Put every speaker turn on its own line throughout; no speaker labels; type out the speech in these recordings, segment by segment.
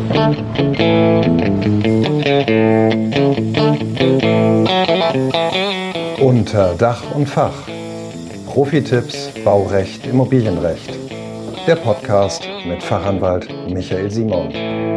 Unter Dach und Fach. Profitipps, Baurecht, Immobilienrecht. Der Podcast mit Fachanwalt Michael Simon.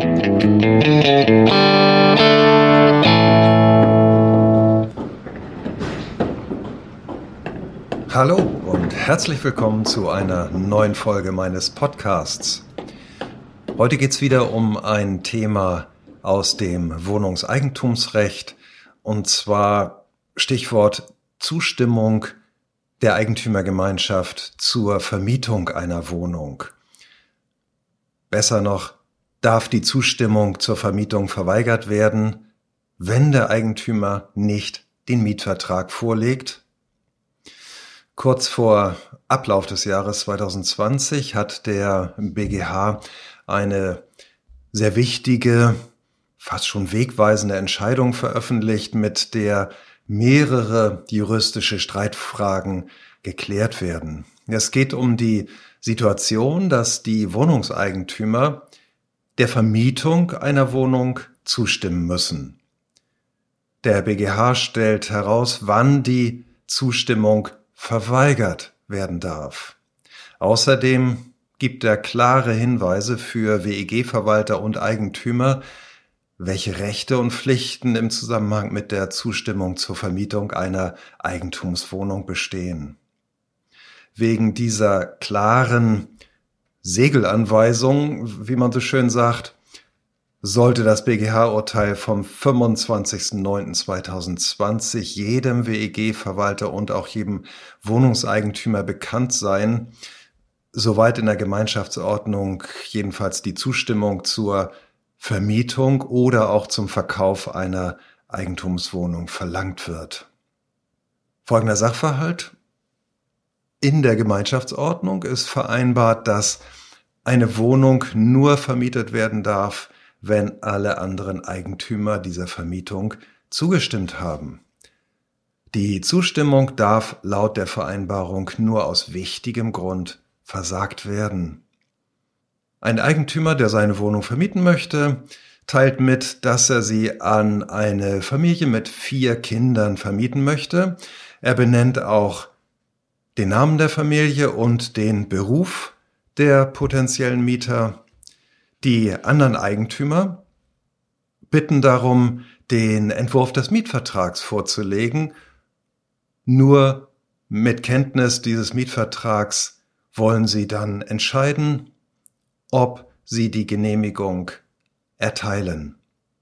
Hallo und herzlich willkommen zu einer neuen Folge meines Podcasts. Heute geht es wieder um ein Thema aus dem Wohnungseigentumsrecht, und zwar Stichwort Zustimmung der Eigentümergemeinschaft zur Vermietung einer Wohnung. Besser noch, darf die Zustimmung zur Vermietung verweigert werden, wenn der Eigentümer nicht den Mietvertrag vorlegt? Kurz vor Ablauf des Jahres 2020 hat der BGH eine sehr wichtige, fast schon wegweisende Entscheidung veröffentlicht, mit der mehrere juristische Streitfragen geklärt werden. Es geht um die Situation, dass die Wohnungseigentümer der Vermietung einer Wohnung zustimmen müssen. Der BGH stellt heraus, wann die Zustimmung verweigert werden darf. Außerdem gibt er klare Hinweise für WEG-Verwalter und Eigentümer, welche Rechte und Pflichten im Zusammenhang mit der Zustimmung zur Vermietung einer Eigentumswohnung bestehen. Wegen dieser klaren Segelanweisung, wie man so schön sagt, sollte das BGH-Urteil vom 25.09.2020 jedem WEG-Verwalter und auch jedem Wohnungseigentümer bekannt sein, soweit in der Gemeinschaftsordnung jedenfalls die Zustimmung zur Vermietung oder auch zum Verkauf einer Eigentumswohnung verlangt wird. Folgender Sachverhalt: In der Gemeinschaftsordnung ist vereinbart, dass eine Wohnung nur vermietet werden darf, wenn alle anderen Eigentümer dieser Vermietung zugestimmt haben. Die Zustimmung darf laut der Vereinbarung nur aus wichtigem Grund versagt werden. Ein Eigentümer, der seine Wohnung vermieten möchte, teilt mit, dass er sie an eine Familie mit 4 Kindern vermieten möchte. Er benennt auch den Namen der Familie und den Beruf der potenziellen Mieter. Die anderen Eigentümer bitten darum, den Entwurf des Mietvertrags vorzulegen. Nur mit Kenntnis dieses Mietvertrags wollen sie dann entscheiden, ob sie die Genehmigung erteilen.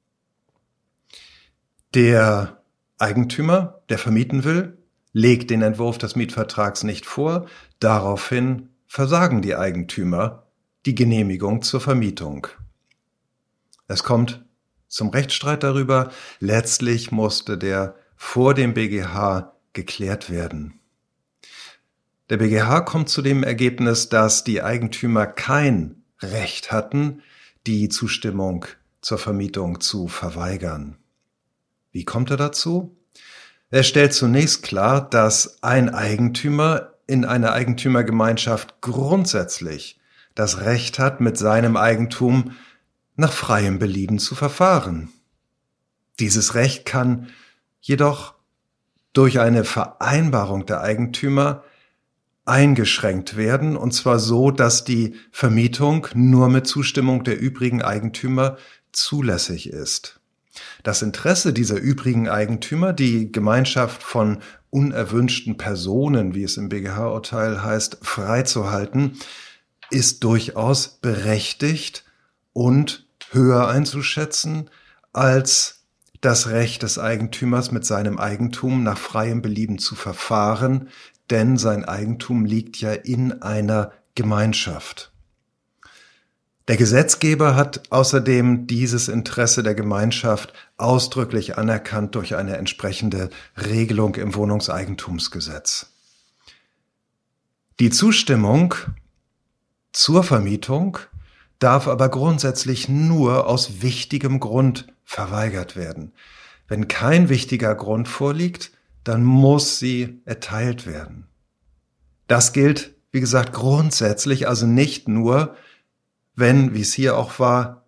Der Eigentümer, der vermieten will, legt den Entwurf des Mietvertrags nicht vor. Daraufhin versagen die Eigentümer die Genehmigung zur Vermietung. Es kommt zum Rechtsstreit darüber. Letztlich musste der vor dem BGH geklärt werden. Der BGH kommt zu dem Ergebnis, dass die Eigentümer kein Recht hatten, die Zustimmung zur Vermietung zu verweigern. Wie kommt er dazu? Er stellt zunächst klar, dass ein Eigentümer in einer Eigentümergemeinschaft grundsätzlich das Recht hat, mit seinem Eigentum nach freiem Belieben zu verfahren. Dieses Recht kann jedoch durch eine Vereinbarung der Eigentümer eingeschränkt werden, und zwar so, dass die Vermietung nur mit Zustimmung der übrigen Eigentümer zulässig ist. Das Interesse dieser übrigen Eigentümer, die Gemeinschaft von unerwünschten Personen, wie es im BGH-Urteil heißt, freizuhalten, ist durchaus berechtigt und höher einzuschätzen als das Recht des Eigentümers, mit seinem Eigentum nach freiem Belieben zu verfahren, denn sein Eigentum liegt ja in einer Gemeinschaft. Der Gesetzgeber hat außerdem dieses Interesse der Gemeinschaft ausdrücklich anerkannt durch eine entsprechende Regelung im Wohnungseigentumsgesetz. Die Zustimmung zur Vermietung darf aber grundsätzlich nur aus wichtigem Grund verweigert werden. Wenn kein wichtiger Grund vorliegt, dann muss sie erteilt werden. Das gilt, wie gesagt, grundsätzlich, also nicht nur, wenn, wie es hier auch war,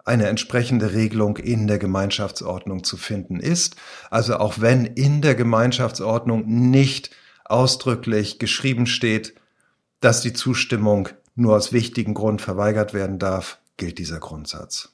eine entsprechende Regelung in der Gemeinschaftsordnung zu finden ist. Also auch wenn in der Gemeinschaftsordnung nicht ausdrücklich geschrieben steht, dass die Zustimmung nur aus wichtigem Grund verweigert werden darf, gilt dieser Grundsatz.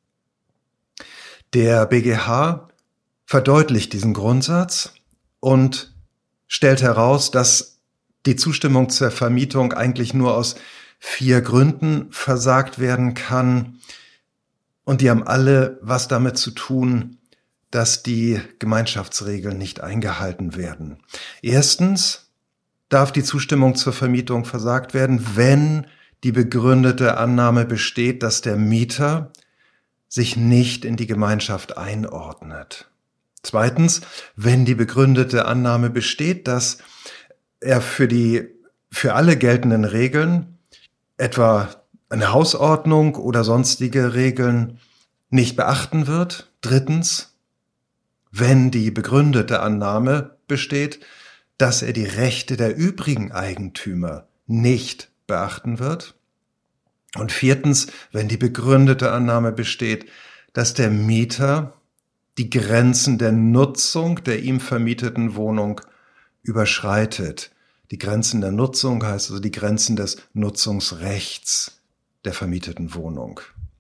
Der BGH verdeutlicht diesen Grundsatz und stellt heraus, dass die Zustimmung zur Vermietung eigentlich nur aus 4 Gründen versagt werden kann. Und die haben alle was damit zu tun, dass die Gemeinschaftsregeln nicht eingehalten werden. Erstens darf die Zustimmung zur Vermietung versagt werden, wenn die begründete Annahme besteht, dass der Mieter sich nicht in die Gemeinschaft einordnet. Zweitens, wenn die begründete Annahme besteht, dass er für alle geltenden Regeln, etwa eine Hausordnung oder sonstige Regeln, nicht beachten wird. Drittens, wenn die begründete Annahme besteht, dass er die Rechte der übrigen Eigentümer nicht beachten wird. Und viertens, wenn die begründete Annahme besteht, dass der Mieter die Grenzen der Nutzung der ihm vermieteten Wohnung überschreitet. Die Grenzen der Nutzung heißt also die Grenzen des Nutzungsrechts der vermieteten Wohnung.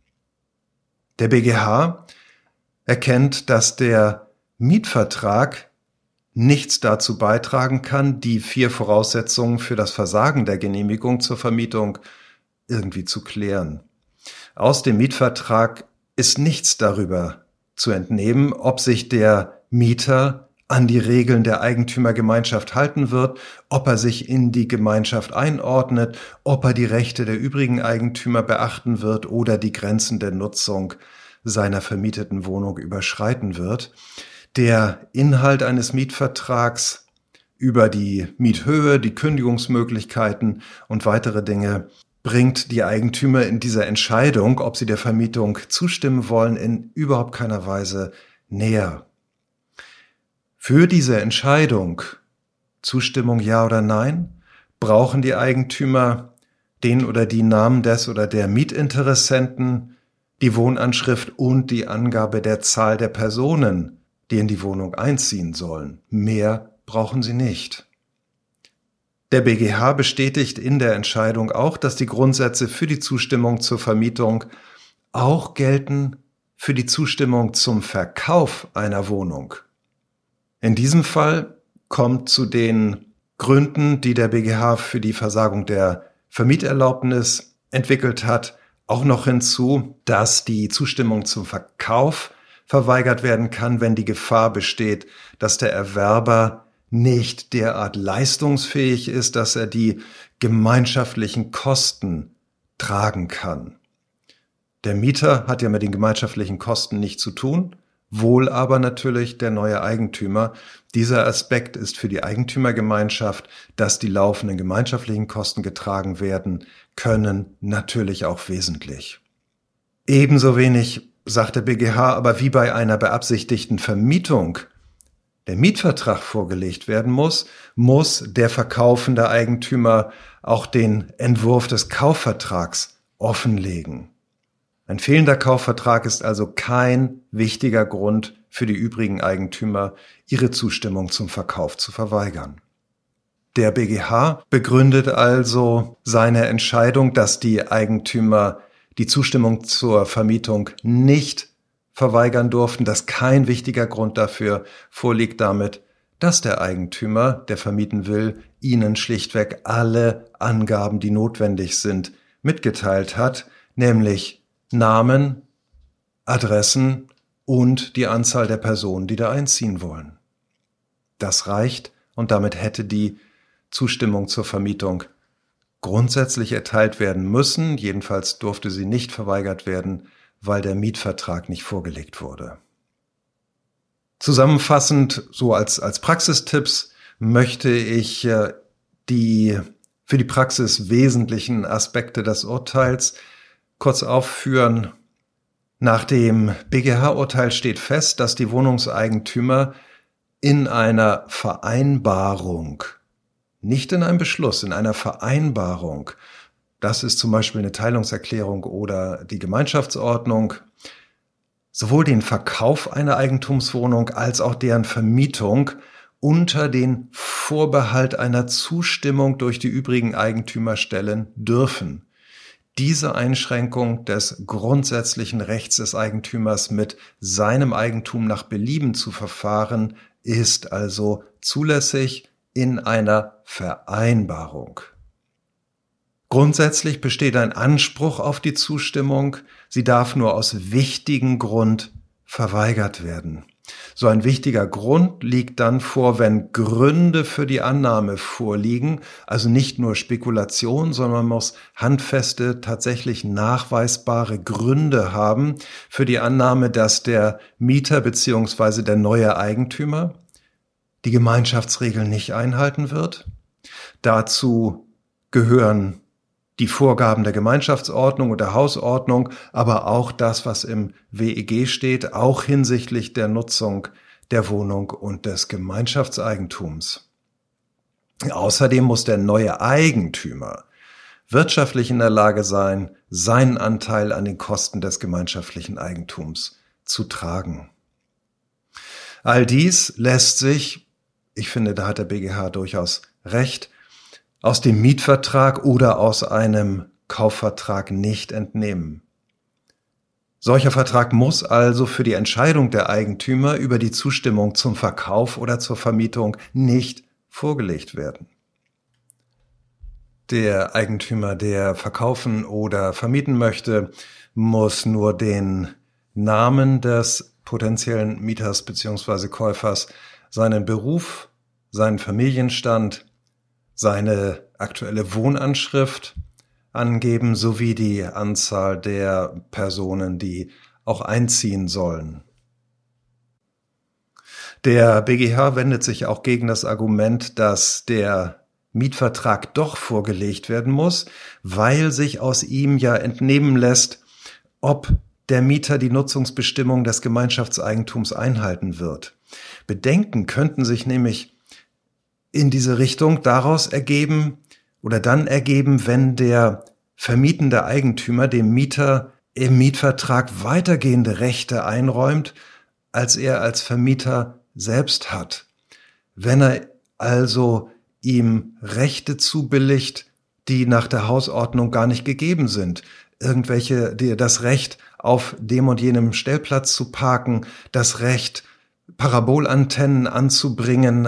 Der BGH erkennt, dass der Mietvertrag nichts dazu beitragen kann, die 4 Voraussetzungen für das Versagen der Genehmigung zur Vermietung irgendwie zu klären. Aus dem Mietvertrag ist nichts darüber zu entnehmen, ob sich der Mieter an die Regeln der Eigentümergemeinschaft halten wird, ob er sich in die Gemeinschaft einordnet, ob er die Rechte der übrigen Eigentümer beachten wird oder die Grenzen der Nutzung seiner vermieteten Wohnung überschreiten wird. Der Inhalt eines Mietvertrags über die Miethöhe, die Kündigungsmöglichkeiten und weitere Dinge bringt die Eigentümer in dieser Entscheidung, ob sie der Vermietung zustimmen wollen, in überhaupt keiner Weise näher. Für diese Entscheidung, Zustimmung ja oder nein, brauchen die Eigentümer den oder die Namen des oder der Mietinteressenten, die Wohnanschrift und die Angabe der Zahl der Personen, die in die Wohnung einziehen sollen. Mehr brauchen sie nicht. Der BGH bestätigt in der Entscheidung auch, dass die Grundsätze für die Zustimmung zur Vermietung auch gelten für die Zustimmung zum Verkauf einer Wohnung. In diesem Fall kommt zu den Gründen, die der BGH für die Versagung der Vermieterlaubnis entwickelt hat, auch noch hinzu, dass die Zustimmung zum Verkauf verweigert werden kann, wenn die Gefahr besteht, dass der Erwerber nicht derart leistungsfähig ist, dass er die gemeinschaftlichen Kosten tragen kann. Der Mieter hat ja mit den gemeinschaftlichen Kosten nichts zu tun, wohl aber natürlich der neue Eigentümer. Dieser Aspekt ist für die Eigentümergemeinschaft, dass die laufenden gemeinschaftlichen Kosten getragen werden können, natürlich auch wesentlich. Ebenso wenig, sagt der BGH, aber wie bei einer beabsichtigten Vermietung der Mietvertrag vorgelegt werden muss, muss der verkaufende Eigentümer auch den Entwurf des Kaufvertrags offenlegen. Ein fehlender Kaufvertrag ist also kein wichtiger Grund für die übrigen Eigentümer, ihre Zustimmung zum Verkauf zu verweigern. Der BGH begründet also seine Entscheidung, dass die Eigentümer die Zustimmung zur Vermietung nicht verweigern durften, dass kein wichtiger Grund dafür vorliegt damit, dass der Eigentümer, der vermieten will, ihnen schlichtweg alle Angaben, die notwendig sind, mitgeteilt hat, nämlich Namen, Adressen und die Anzahl der Personen, die da einziehen wollen. Das reicht und damit hätte die Zustimmung zur Vermietung grundsätzlich erteilt werden müssen, jedenfalls durfte sie nicht verweigert werden, weil der Mietvertrag nicht vorgelegt wurde. Zusammenfassend, so als Praxistipps, möchte ich die für die Praxis wesentlichen Aspekte des Urteils kurz aufführen. Nach dem BGH-Urteil steht fest, dass die Wohnungseigentümer in einer Vereinbarung, nicht in einem Beschluss, in einer Vereinbarung das ist zum Beispiel eine Teilungserklärung oder die Gemeinschaftsordnung, sowohl den Verkauf einer Eigentumswohnung als auch deren Vermietung unter den Vorbehalt einer Zustimmung durch die übrigen Eigentümer stellen dürfen. Diese Einschränkung des grundsätzlichen Rechts des Eigentümers, mit seinem Eigentum nach Belieben zu verfahren, ist also zulässig in einer Vereinbarung. Grundsätzlich besteht ein Anspruch auf die Zustimmung, sie darf nur aus wichtigem Grund verweigert werden. So ein wichtiger Grund liegt dann vor, wenn Gründe für die Annahme vorliegen, also nicht nur Spekulation, sondern man muss handfeste, tatsächlich nachweisbare Gründe haben für die Annahme, dass der Mieter bzw. der neue Eigentümer die Gemeinschaftsregeln nicht einhalten wird. Dazu gehören die Vorgaben der Gemeinschaftsordnung und der Hausordnung, aber auch das, was im WEG steht, auch hinsichtlich der Nutzung der Wohnung und des Gemeinschaftseigentums. Außerdem muss der neue Eigentümer wirtschaftlich in der Lage sein, seinen Anteil an den Kosten des gemeinschaftlichen Eigentums zu tragen. All dies lässt sich, ich finde, da hat der BGH durchaus recht, aus dem Mietvertrag oder aus einem Kaufvertrag nicht entnehmen. Solcher Vertrag muss also für die Entscheidung der Eigentümer über die Zustimmung zum Verkauf oder zur Vermietung nicht vorgelegt werden. Der Eigentümer, der verkaufen oder vermieten möchte, muss nur den Namen des potenziellen Mieters bzw. Käufers, seinen Beruf, seinen Familienstand, seine aktuelle Wohnanschrift angeben, sowie die Anzahl der Personen, die auch einziehen sollen. Der BGH wendet sich auch gegen das Argument, dass der Mietvertrag doch vorgelegt werden muss, weil sich aus ihm ja entnehmen lässt, ob der Mieter die Nutzungsbestimmungen des Gemeinschaftseigentums einhalten wird. Bedenken könnten sich nämlich in diese Richtung daraus ergeben oder dann ergeben, wenn der vermietende Eigentümer dem Mieter im Mietvertrag weitergehende Rechte einräumt, als er als Vermieter selbst hat. Wenn er also ihm Rechte zubilligt, die nach der Hausordnung gar nicht gegeben sind, das Recht, auf dem und jenem Stellplatz zu parken, das Recht, Parabolantennen anzubringen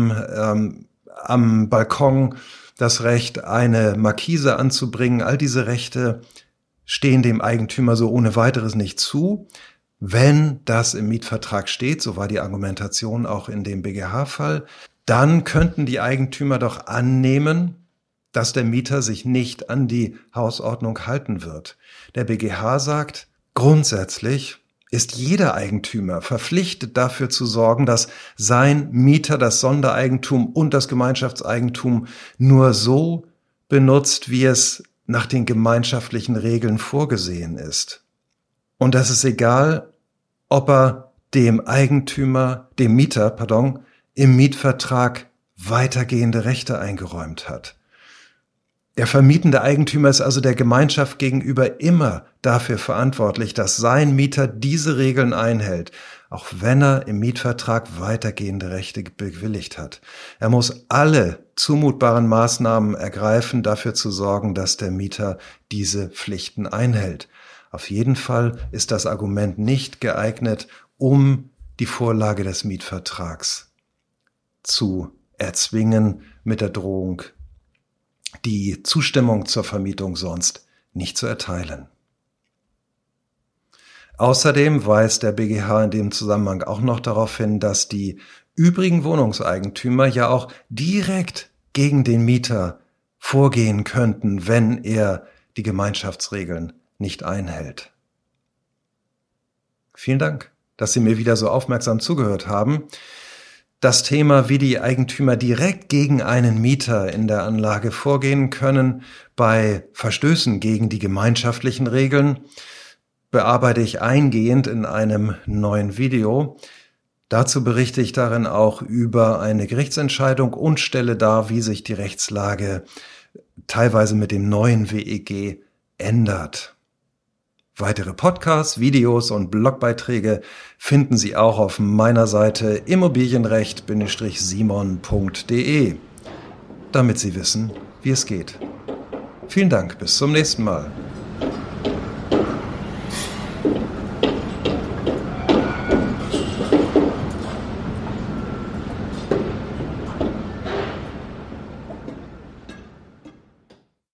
am Balkon, das Recht, eine Markise anzubringen, all diese Rechte stehen dem Eigentümer so ohne weiteres nicht zu. Wenn das im Mietvertrag steht, so war die Argumentation auch in dem BGH-Fall, dann könnten die Eigentümer doch annehmen, dass der Mieter sich nicht an die Hausordnung halten wird. Der BGH sagt, grundsätzlich ist jeder Eigentümer verpflichtet, dafür zu sorgen, dass sein Mieter das Sondereigentum und das Gemeinschaftseigentum nur so benutzt, wie es nach den gemeinschaftlichen Regeln vorgesehen ist. Und das ist egal, ob er dem Mieter, im Mietvertrag weitergehende Rechte eingeräumt hat. Der vermietende Eigentümer ist also der Gemeinschaft gegenüber immer dafür verantwortlich, dass sein Mieter diese Regeln einhält, auch wenn er im Mietvertrag weitergehende Rechte bewilligt hat. Er muss alle zumutbaren Maßnahmen ergreifen, dafür zu sorgen, dass der Mieter diese Pflichten einhält. Auf jeden Fall ist das Argument nicht geeignet, um die Vorlage des Mietvertrags zu erzwingen mit der Drohung, die Zustimmung zur Vermietung sonst nicht zu erteilen. Außerdem weist der BGH in dem Zusammenhang auch noch darauf hin, dass die übrigen Wohnungseigentümer ja auch direkt gegen den Mieter vorgehen könnten, wenn er die Gemeinschaftsregeln nicht einhält. Vielen Dank, dass Sie mir wieder so aufmerksam zugehört haben. Das Thema, wie die Eigentümer direkt gegen einen Mieter in der Anlage vorgehen können bei Verstößen gegen die gemeinschaftlichen Regeln, bearbeite ich eingehend in einem neuen Video. Dazu berichte ich darin auch über eine Gerichtsentscheidung und stelle dar, wie sich die Rechtslage teilweise mit dem neuen WEG ändert. Weitere Podcasts, Videos und Blogbeiträge finden Sie auch auf meiner Seite immobilienrecht-simon.de, damit Sie wissen, wie es geht. Vielen Dank, bis zum nächsten Mal.